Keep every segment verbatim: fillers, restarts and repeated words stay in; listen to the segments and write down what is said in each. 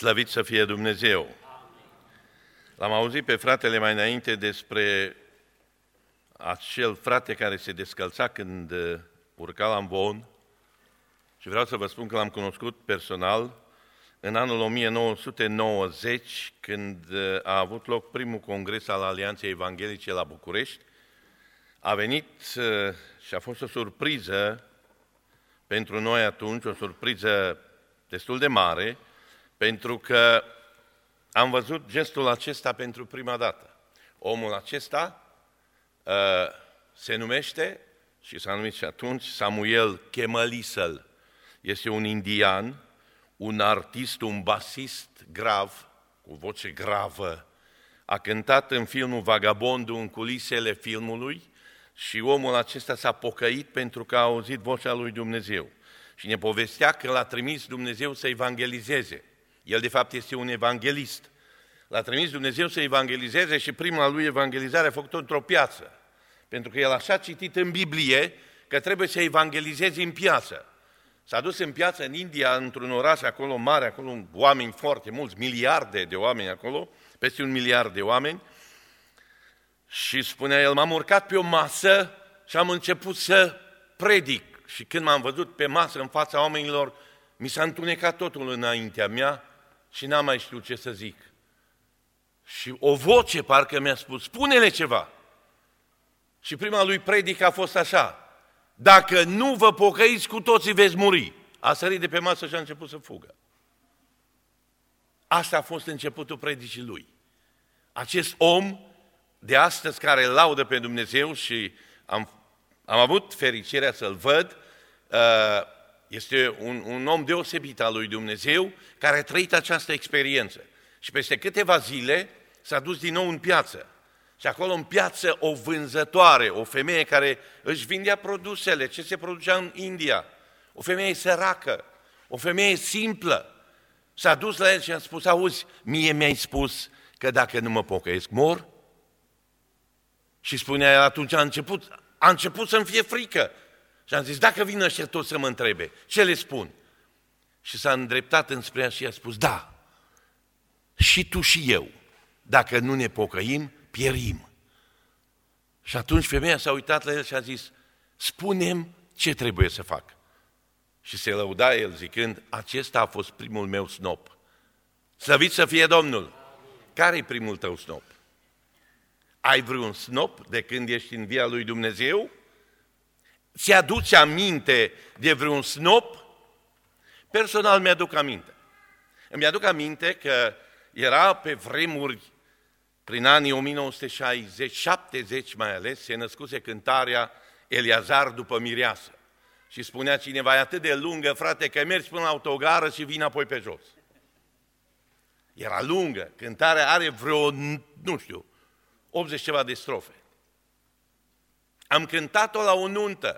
Slăvit să fie Dumnezeu! L-am auzit pe fratele mai înainte despre acel frate care se descălța când urca la amvon și vreau să vă spun că l-am cunoscut personal în anul o mie nouă sute nouăzeci, când a avut loc primul congres al Alianței Evanghelice la București. A venit și a fost o surpriză pentru noi atunci, o surpriză destul de mare, pentru că am văzut gestul acesta pentru prima dată. Omul acesta uh, se numește, și s-a numit și atunci, Samuel Chemalisel. Este un indian, un artist, un basist grav, cu voce gravă. A cântat în filmul Vagabondul în culisele filmului și omul acesta s-a pocăit pentru că a auzit vocea lui Dumnezeu. Și ne povestea că l-a trimis Dumnezeu să evangelizeze. El, de fapt, este un evanghelist. L-a trimis Dumnezeu să evangelizeze și prima lui evangelizare a făcut-o într-o piață. Pentru că el așa a citit în Biblie că trebuie să evangelizeze în piață. S-a dus în piață în India, într-un oraș acolo mare, acolo oameni foarte mulți, miliarde de oameni acolo, peste un miliard de oameni. Și spunea el, m-am urcat pe o masă și am început să predic. Și când m-am văzut pe masă în fața oamenilor, mi s-a întunecat totul înaintea mea și n-am mai știut ce să zic. Și o voce parcă mi-a spus, spune-le ceva. Și prima lui predică a fost așa, dacă nu vă pocăiți cu toții veți muri. A sărit de pe masă și a început să fugă. Asta a fost începutul predicii lui. Acest om de astăzi care laudă pe Dumnezeu și am, am avut fericirea să-l văd, este un, un om deosebit al lui Dumnezeu care a trăit această experiență. Și peste câteva zile s-a dus din nou în piață. Și acolo în piață o vânzătoare, o femeie care își vindea produsele, ce se producea în India, o femeie săracă, o femeie simplă, s-a dus la el și a spus, auzi, mie mi-ai spus că dacă nu mă pocăiesc, mor? Și spunea el, atunci a început, a început să-mi fie frică. Și am zis, dacă vin ăștia toți să mă întrebe, ce le spun? Și s-a îndreptat înspre ea și a spus, da, și tu și eu, dacă nu ne pocăim, pierim. Și atunci femeia s-a uitat la el și a zis, spune-mi ce trebuie să fac. Și se lăuda el zicând, acesta a fost primul meu snop. Slăvit să fie Domnul! Care-i primul tău snop? Ai vreun snop de când ești în via lui Dumnezeu? Ți-aduce aminte de vreun snop? Personal mi-aduc aminte. Îmi aduc aminte că era pe vremuri, prin anii o mie nouă sute șaizeci șaptezeci mai ales, se născuse cântarea Eliazar după mireasă. Și spunea cineva, e atât de lungă, frate, că mergi până la autogară și vii apoi pe jos. Era lungă, cântarea are vreo, nu știu, optzeci ceva de strofe. Am cântat-o la o nuntă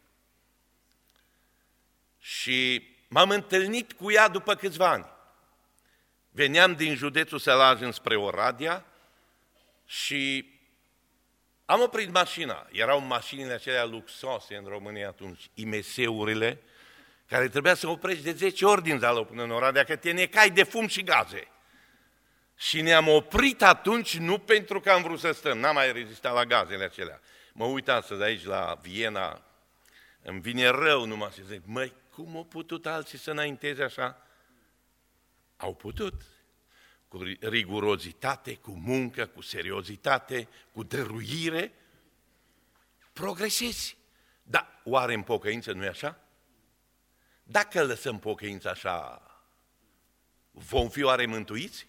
și m-am întâlnit cu ea după câțiva ani. Veneam din județul Sălaj înspre Oradea și am oprit mașina. Erau mașinile acelea luxoase în România atunci, I M S-urile, care trebuia să oprești de zece ori din Zalău până în Oradea, că te necai de fum și gaze. Și ne-am oprit atunci nu pentru că am vrut să stăm, n-am mai rezistat la gazele acelea. Mă uit astăzi aici la Viena, îmi vine rău numai și zic, măi, cum au putut alții să înainteze așa? Au putut. Cu rigurozitate, cu muncă, cu seriozitate, cu dăruire, progresezi. Dar oare în pocăință nu e așa? Dacă lăsăm pocăința așa, vom fi oare mântuiți?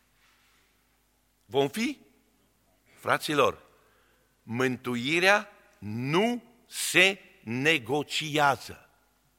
Vom fi? Fraților, mântuirea nu se negociază.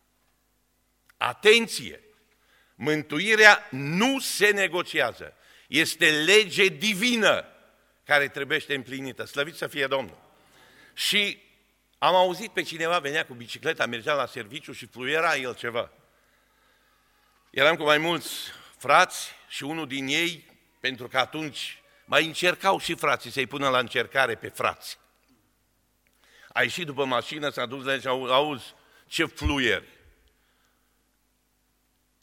Atenție! Mântuirea nu se negociază. Este lege divină care trebuie împlinită. Slăvit să fie Domnul! Și am auzit pe cineva, venea cu bicicleta, mergea la serviciu și fluiera el ceva. Eram cu mai mulți frați și unul din ei, pentru că atunci mai încercau și frații să-i pună la încercare pe frați. A ieșit după mașină, s-a dus la el și auzi, ce fluieri.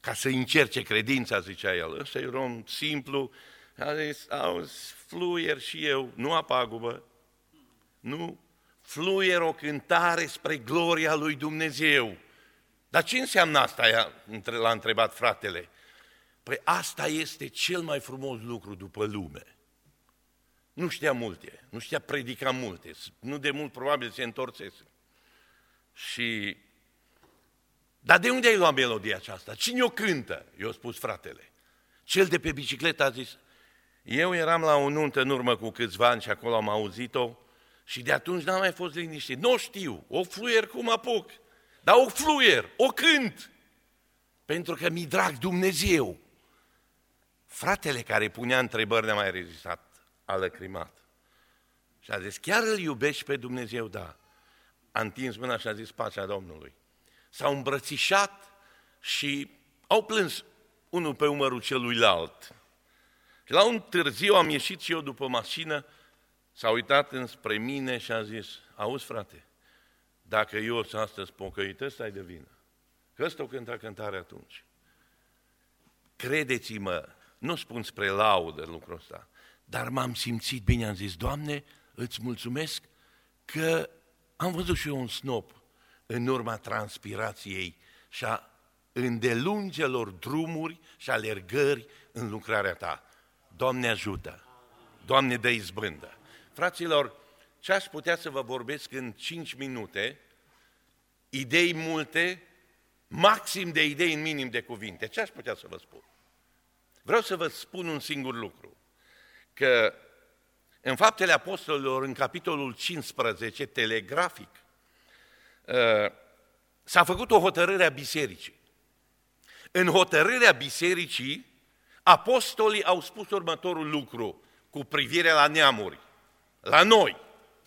ca să încerce credința, zicea el. Ăsta e un om simplu, a zis, auzi, fluier și eu, nu apagubă, nu, fluier o cântare spre gloria lui Dumnezeu. Dar ce înseamnă asta, l-a întrebat fratele? Păi asta este cel mai frumos lucru după lume. Nu știa multe, nu știa predica multe, nu de mult probabil se întorcese. Și, dar de unde ai luat melodia aceasta? Cine o cântă? I-a spus fratele. Cel de pe bicicletă a zis, eu eram la o nuntă în urmă cu câțiva ani și acolo am auzit-o și de atunci n-am mai fost liniștit. Nu știu, o fluier cum apuc, dar o fluier, o cânt, pentru că mi-i drag Dumnezeu. Fratele care punea întrebări n-a mai rezistat, a lăcrimat. Și a zis, chiar îl iubești pe Dumnezeu? Da. A întins mâna și a zis, pacea Domnului. S-au îmbrățișat și au plâns unul pe umărul celuilalt. Și la un târziu am ieșit și eu după mașină, s-a uitat înspre mine și a zis, auzi frate, dacă eu sunt astăzi pocăit, ăsta-i de vină. Că ăsta o cânta cântare atunci. Credeți-mă, nu spun spre laudă lucrul ăsta, dar m-am simțit bine, am zis, Doamne, îți mulțumesc că am văzut și eu un snop în urma transpirației și a îndelungelor drumuri și alergări în lucrarea Ta. Doamne ajută! Doamne dă izbândă! Fraților, ce aș putea să vă vorbesc în cinci minute, idei multe, maxim de idei în minim de cuvinte. Ce aș putea să vă spun? Vreau să vă spun un singur lucru, că în Faptele Apostolilor, în capitolul cincisprezece, telegrafic, s-a făcut o hotărâre a bisericii. În hotărârea bisericii, apostolii au spus următorul lucru cu privire la neamuri, la noi.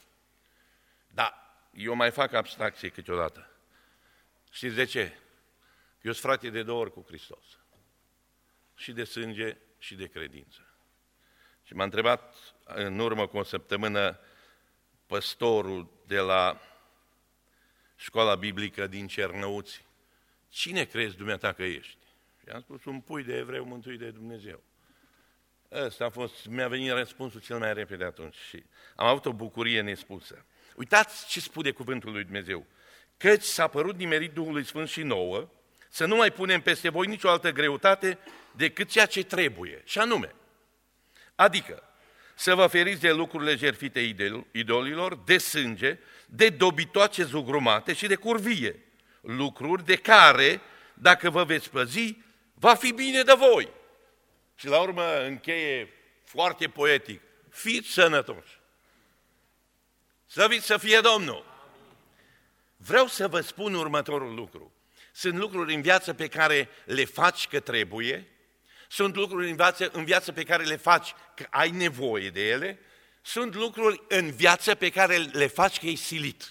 Dar eu mai fac abstracție câteodată. Știți de ce? Eu sunt frate de două ori cu Hristos. Și de sânge și de credință. Și m-a întrebat în urmă cu o săptămână păstorul de la școala biblică din Cernăuți, cine crezi dumneata că ești? Și am spus, un pui de evreu mântuit de Dumnezeu. Ăsta a fost, mi-a venit răspunsul cel mai repede atunci și am avut o bucurie nespusă. Uitați ce spune cuvântul lui Dumnezeu. Căci s-a părut nimerit Duhului Sfânt și nouă, să nu mai punem peste voi nicio altă greutate decât ceea ce trebuie, și anume, adică să vă feriți de lucrurile jertfite idolilor, de sânge, de dobitoace zugrumate și de curvie, lucruri de care, dacă vă veți păzi, va fi bine de voi. Și la urmă încheie foarte poetic, fiți sănătoși. Slăvit să fie Domnul! Vreau să vă spun următorul lucru. Sunt lucruri în viață pe care le faci că trebuie, sunt lucruri în viață, în viață pe care le faci că ai nevoie de ele, sunt lucruri în viață pe care le faci că ești silit.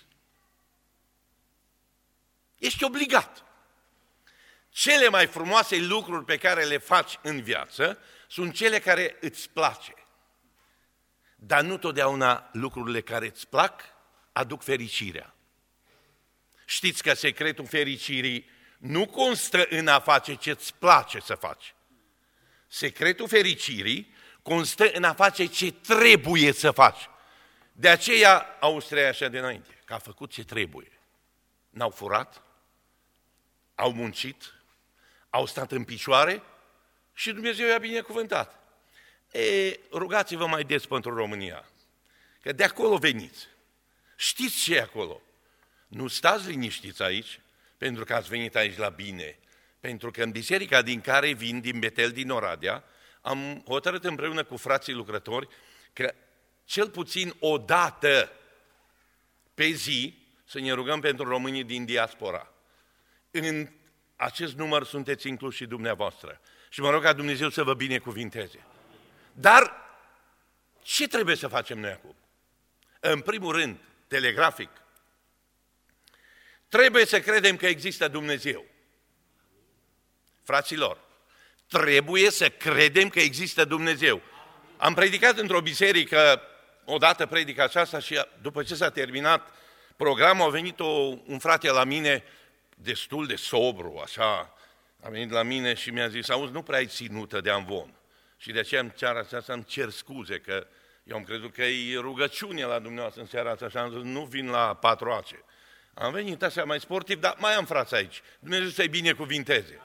Ești obligat. Cele mai frumoase lucruri pe care le faci în viață sunt cele care îți place. Dar nu totdeauna lucrurile care îți plac aduc fericirea. Știți că secretul fericirii nu constă în a face ce îți place să faci. Secretul fericirii constă în a face ce trebuie să faci. De aceea Austria așa de înainte, că a făcut ce trebuie. N-au furat, au muncit, au stat în picioare și Dumnezeu i-a binecuvântat. E, rugați-vă mai des pentru România, că de acolo veniți. Știți ce e acolo? Nu stați liniștiți aici, pentru că ați venit aici la bine, pentru că în biserica din care vin, din Betel, din Oradea, am hotărât împreună cu frații lucrători că cel puțin o dată pe zi să ne rugăm pentru românii din diaspora. În acest număr sunteți incluși și dumneavoastră. Și mă rog ca Dumnezeu să vă binecuvinteze. Dar ce trebuie să facem noi acum? În primul rând, telegrafic, trebuie să credem că există Dumnezeu. Fraților, trebuie să credem că există Dumnezeu. Am predicat într-o biserică, odată predica aceasta și după ce s-a terminat programul, a venit o, un frate la mine destul de sobru, așa, A venit la mine și mi-a zis, auzi, nu prea ai ținută de amvon. Și de aceea în seara aceasta îmi cer scuze, că eu am crezut că e rugăciune la dumneavoastră în seara asta și am zis, nu vin la patroace. Am venit așa mai sportiv, dar mai am frați aici. Dumnezeu să-i binecuvinteze.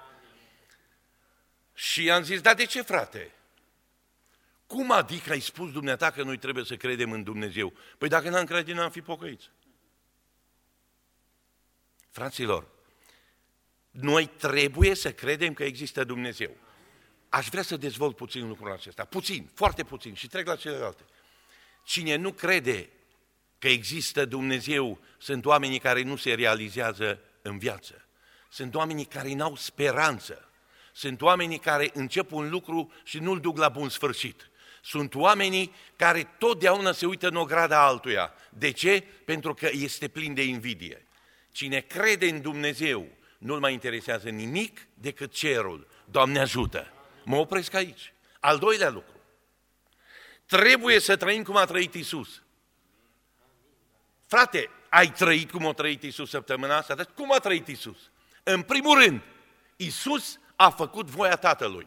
Și am zis, dar de ce, frate? Cum adică ai spus dumneata că noi trebuie să credem în Dumnezeu? Păi dacă n-am crede, n-am fi pocăiți. Fraților, noi trebuie să credem că există Dumnezeu. Aș vrea să dezvolt puțin lucrul acesta. Puțin, foarte puțin și trec la celelalte. Cine nu crede că există Dumnezeu, sunt oamenii care nu se realizează în viață. Sunt oamenii care n-au speranță. Sunt oamenii care încep un lucru și nu-l duc la bun sfârșit. Sunt oamenii care totdeauna se uită în ograda altuia. De ce? Pentru că este plin de invidie. Cine crede în Dumnezeu, nu-l mai interesează nimic decât cerul. Doamne ajută! Mă opresc aici. Al doilea lucru. Trebuie să trăim cum a trăit Iisus. Frate, ai trăit cum a trăit Iisus săptămâna asta? Dar cum a trăit Iisus? În primul rând, Iisus a făcut voia Tatălui.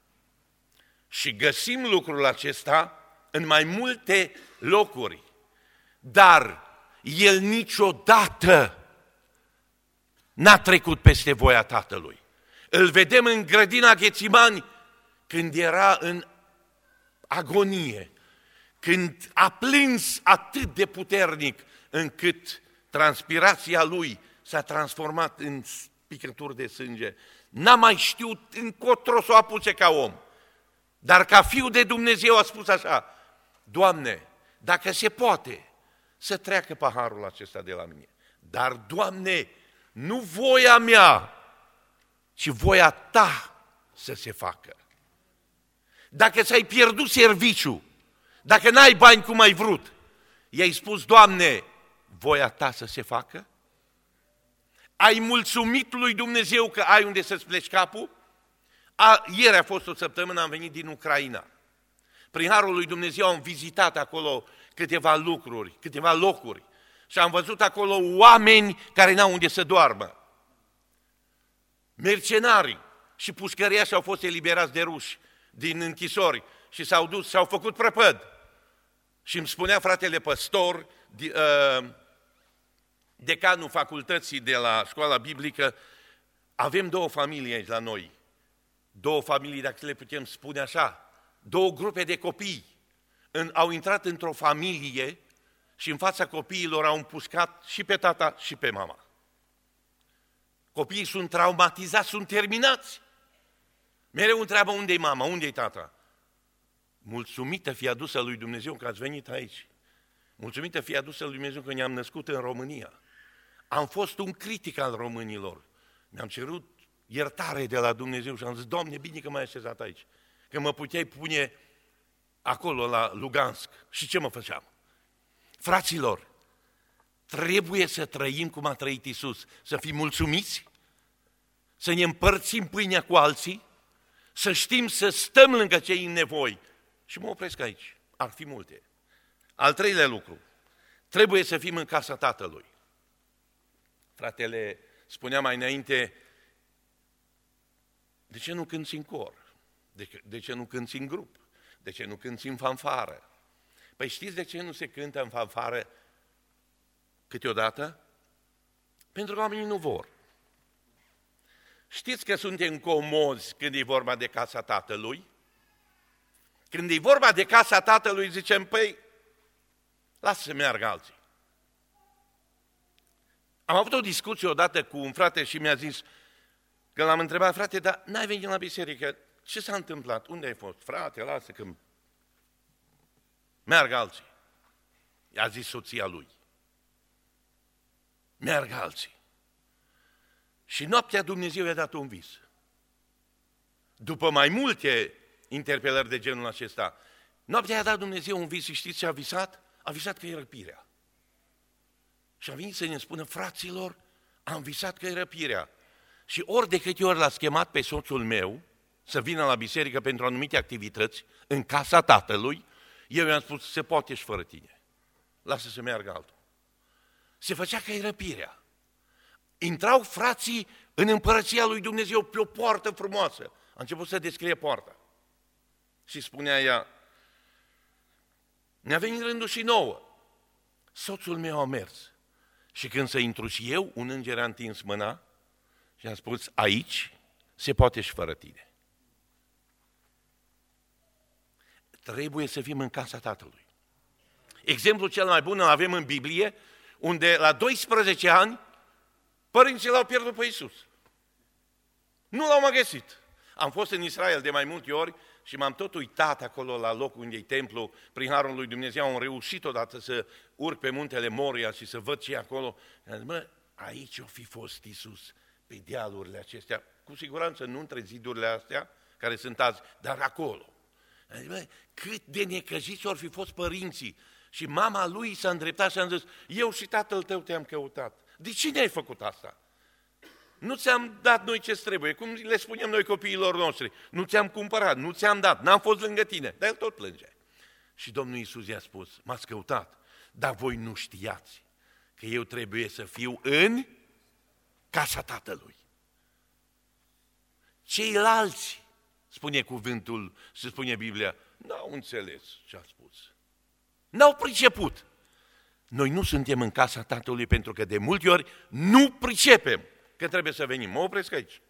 Și găsim lucrul acesta în mai multe locuri. Dar El niciodată n-a trecut peste voia Tatălui. Îl vedem în grădina Ghețimani, când era în agonie, când a plâns atât de puternic încât transpirația lui s-a transformat în picături de sânge. N-a mai știut încotro să o apuce ca om. Dar ca fiu de Dumnezeu a spus așa, Doamne, dacă se poate, să treacă paharul acesta de la mine. Dar, Doamne, nu voia mea, ci voia Ta să se facă. Dacă ți-ai pierdut serviciul, dacă n-ai bani cum ai vrut, i-ai spus, Doamne, voia Ta să se facă? Ai mulțumit lui Dumnezeu că ai unde să-ți pleci capul? A, ieri a fost o săptămână, am venit din Ucraina. Prin harul lui Dumnezeu am vizitat acolo câteva lucruri, câteva locuri și am văzut acolo oameni care n-au unde să doarmă. Mercenarii și pușcăriași au fost eliberați de ruși din închisori și s-au dus, s-au făcut prăpăd. Și îmi spunea fratele păstor, decanul facultății de la școala biblică, avem două familii aici la noi, două familii, dacă le putem spune așa, două grupe de copii. În, au intrat într-o familie și în fața copiilor au împușcat și pe tata și pe mama. Copiii sunt traumatizați, sunt terminați. Mereu întreabă unde-i mama, unde-i tata. Mulțumită fie adusă lui Dumnezeu că ați venit aici. Mulțumită fie adusă lui Dumnezeu că ne-am născut în România. Am fost un critic al românilor. Mi-am cerut iertare de la Dumnezeu și am zis, Doamne, bine că m-ai așezat aici. Că mă puteai pune acolo la Lugansk. Și ce mă făceam? Fraților, trebuie să trăim cum a trăit Iisus, să fim mulțumiți, să ne împărțim pâinea cu alții, să știm să stăm lângă cei în nevoi. Și mă opresc aici, ar fi multe. Al treilea lucru, trebuie să fim în casa Tatălui. Fratele spunea mai înainte, de ce nu cânți în cor? De ce, de ce nu cânți în grup? De ce nu cânți în fanfară? Păi știți de ce nu se cântă în fanfară câteodată? Pentru că oamenii nu vor. Știți că suntem comozi când e vorba de casa Tatălui? Când e vorba de casa Tatălui, zicem, păi, lasă să meargă alții. Am avut o discuție odată cu un frate și mi-a zis, că l-am întrebat, frate, dar n-ai venit la biserică, ce s-a întâmplat? Unde ai fost? Frate, lasă că meargă alții. I-a zis soția lui. Meargă alții. Și noaptea Dumnezeu i-a dat un vis. După mai multe interpelări de genul acesta, noaptea i-a dat Dumnezeu un vis și știți ce a visat? A visat că e răpirea. Și a venit să ne spună, fraților, am visat că e răpirea. Și ori de câte ori l-a schemat pe soțul meu să vină la biserică pentru anumite activități în casa tatălui, eu i-am spus, se poate și fără tine. Lasă să meargă altul. Se făcea că e răpirea. intrau frații în împărăția lui Dumnezeu pe o poartă frumoasă. A început să descrie poarta. Și spunea ea, ne-a venit rândul și nouă. Soțul meu a mers. Și când să intru și eu, un înger a întins mâna și a spus, aici se poate și fără tine. Trebuie să fim în casa Tatălui. Exemplul cel mai bun îl avem în Biblie, unde la doisprezece ani părinții l-au pierdut pe Iisus. Nu l-au mai găsit. Am fost în Israel de mai multe ori și m-am tot uitat acolo la locul unde e templu, prin harul lui Dumnezeu am reușit odată să urc pe muntele Moria și să văd ce e acolo. Zis, mă, aici o fi fost Iisus, pe dealurile acestea, cu siguranță nu între zidurile astea, care sunt azi, dar acolo. Zis, mă, cât de necăjiți ori fi fost părinții. Și mama lui s-a îndreptat și a zis, eu și tatăl tău te-am căutat. De ce ne-ai făcut asta? Nu ți-am dat noi ce trebuie, cum le spunem noi copiilor noștri. Nu ți-am cumpărat, nu ți-am dat, n-am fost lângă tine. Dar el tot plânge. Și Domnul Iisus i-a spus, m-ați căutat, dar voi nu știați că eu trebuie să fiu în casa Tatălui. Ceilalți, spune cuvântul, se spune Biblia, n-au înțeles ce a spus. N-au priceput. Noi nu suntem în casa Tatălui pentru că de multe ori nu pricepem că trebuie să venim. Mă opresc aici.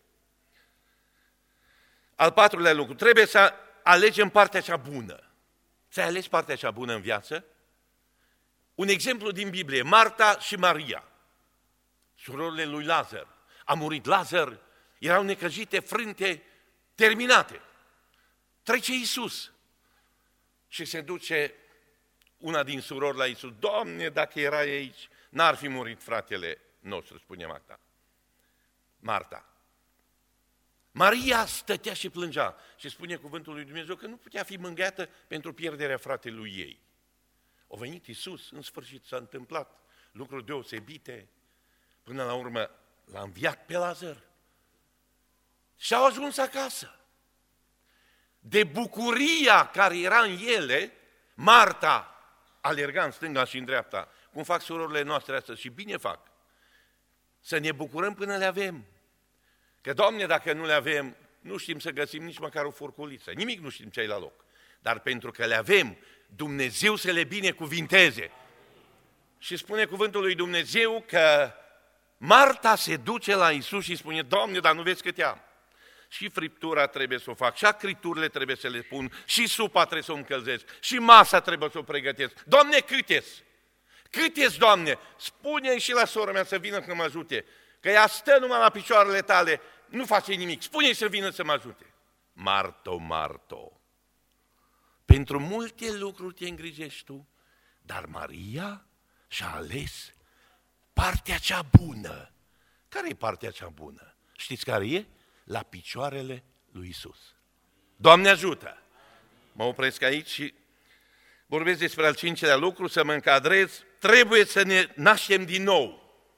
Al patrulea lucru, trebuie să alegem partea cea bună. Ți-ai ales partea cea bună în viață? Un exemplu din Biblie, Marta și Maria, surorile lui Lazar. A murit Lazar, erau necăjite, frânte, terminate. Trece Iisus și se duce una din surori la Iisus. Doamne, dacă erai aici, n-ar fi murit fratele nostru, spune Marta. Marta. Maria stătea și plângea și spune cuvântul lui Dumnezeu că nu putea fi mângâiată pentru pierderea fratelui ei. A venit Iisus, în sfârșit s-a întâmplat lucruri deosebite, până la urmă l-a înviat pe Lazar și au ajuns acasă. De bucuria care era în ele, Marta alerga în stânga și în dreapta, cum fac surorile noastre astăzi și bine fac. Să ne bucurăm până le avem. Că, Doamne, dacă nu le avem, nu știm să găsim nici măcar o furculiță. Nimic nu știm ce ai la loc. Dar pentru că le avem, Dumnezeu să le binecuvinteze. Și spune cuvântul lui Dumnezeu că Marta se duce la Iisus și spune, Doamne, dar nu vezi cât am. Și friptura trebuie să o fac, și acriturile trebuie să le pun, și supa trebuie să o încălzesc, și masa trebuie să o pregătesc. Doamne, cât-eți? Cât-eți, Doamne? Spune-i și la sora mea să vină să mă ajute, că ea stă numai la picioarele tale, nu face nimic. Spune-i să vină să mă ajute. Marto, Marto, pentru multe lucruri te îngrijești tu, dar Maria și-a ales partea cea bună. Care e partea cea bună? Știți care e? La picioarele lui Iisus. Doamne ajută! Mă opresc aici și vorbesc despre al cincelea lucru, să mă încadrez. Trebuie să ne naștem din nou.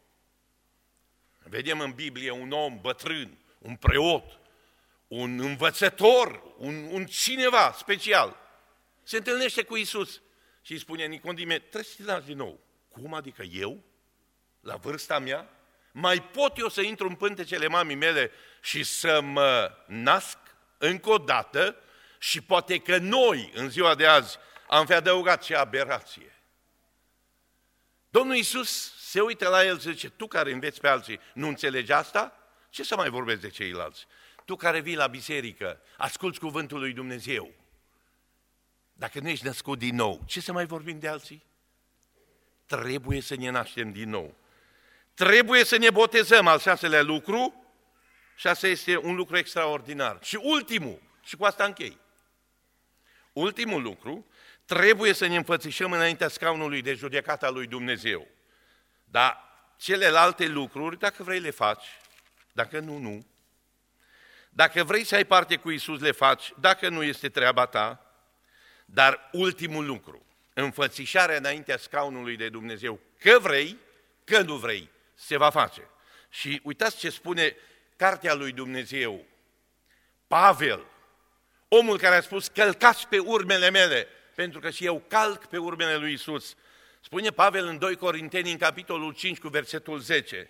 Vedem în Biblie un om bătrân, un preot, un învățător, un, un cineva special. Se întâlnește cu Iisus și îi spune Nicodime, trebuie să te naști din nou. Cum adică eu? La vârsta mea? Mai pot eu să intru în pântecele mamii mele și să mă nasc încă o dată? Și poate că noi, în ziua de azi, am fi adăugat și aberație. Domnul Iisus se uită la el și zice, tu care înveți pe alții, nu înțelegi asta? Ce să mai vorbesc de ceilalți? Tu care vii la biserică, asculți cuvântul lui Dumnezeu. Dacă nu ești născut din nou, ce să mai vorbim de alții? Trebuie să ne naștem din nou. Trebuie să ne botezăm, al șaselea lucru, și asta este un lucru extraordinar. Și ultimul, și cu asta închei, ultimul lucru, trebuie să ne înfățișăm înaintea scaunului de judecată al lui Dumnezeu. Dar celelalte lucruri, dacă vrei le faci, dacă nu, nu. Dacă vrei să ai parte cu Iisus, le faci, dacă nu este treaba ta. Dar ultimul lucru, înfățișarea înaintea scaunului de Dumnezeu, că vrei, că nu vrei, se va face. Și uitați ce spune cartea lui Dumnezeu. Pavel, omul care a spus, călcați pe urmele mele, pentru că și eu calc pe urmele lui Iisus. Spune Pavel în doi Corinteni, în capitolul cinci, cu versetul zece,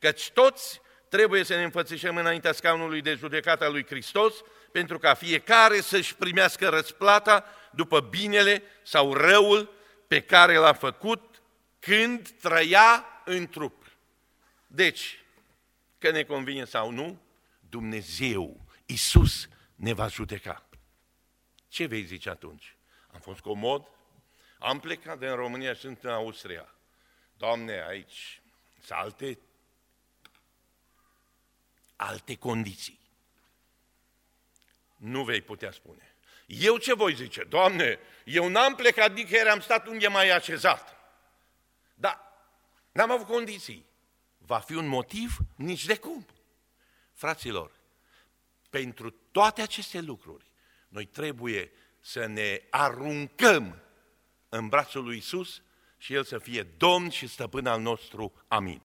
Căci toți trebuie să ne înfățișăm înaintea scaunului de judecată al lui Hristos, pentru ca fiecare să-și primească răsplata după binele sau răul pe care l-a făcut când trăia în trup. Deci, că ne convine sau nu, Dumnezeu, Iisus, ne va judeca. Ce vei zice atunci? Am fost comod? Am plecat din România și sunt în Austria. Doamne, aici sunt alte, alte condiții. Nu vei putea spune. Eu ce voi zice? Doamne, eu n-am plecat nicăieri, am stat unde m-ai așezat. Dar n-am avut condiții. Va fi un motiv? Nici de cum. Fraților, pentru toate aceste lucruri, noi trebuie să ne aruncăm în brațul lui Iisus și El să fie Domn și Stăpân al nostru. Amin.